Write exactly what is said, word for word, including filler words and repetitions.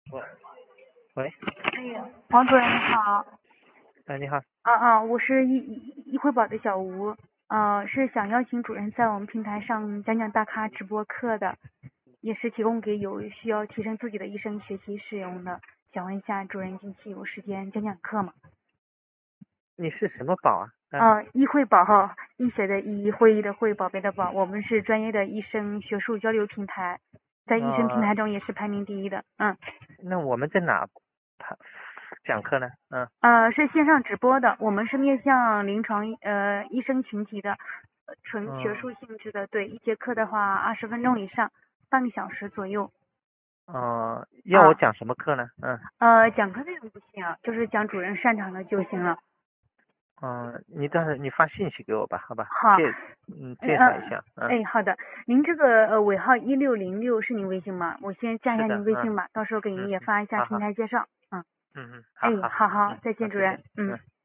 喂喂， 哎呀，王主任你好。 哎，你好。 啊啊，我是易易易汇宝的小吴，呃，是想邀请主任在我们平台上讲讲大咖直播课的，也是提供给有需要提升自己的医生学习使用的。想问一下主任近期有时间讲讲课吗？ 你是什么宝啊？啊， 呃，易汇宝哈，医学的医，会议的会，宝贝的宝，我们是专业的医生学术交流平台，在医生平呃， 台中也是排名第一的。嗯。 那我们在哪他讲课呢？嗯， 呃，是线上直播的，我们是面向临床呃医生群体的，呃纯学嗯， 术性质的。对，一节课的话二十分钟以上，半个小时左右。 呃，要我啊， 讲什么课呢？嗯， 呃，讲课内容不行啊，就是讲主任擅长的就行了。 嗯，你但是你发信息给我吧，好吧？ 好。 介嗯嗯嗯。 介绍一下。嗯， 哎，好的，您这个呃尾号一六零六是您微信吗？我先加一下是的。嗯您微信吧，到时候给您嗯嗯， 也发一下好好。 平台介绍。嗯。 嗯嗯，好哎， 好。 好好， 嗯，好， 再见主任。 再见。 嗯。 嗯。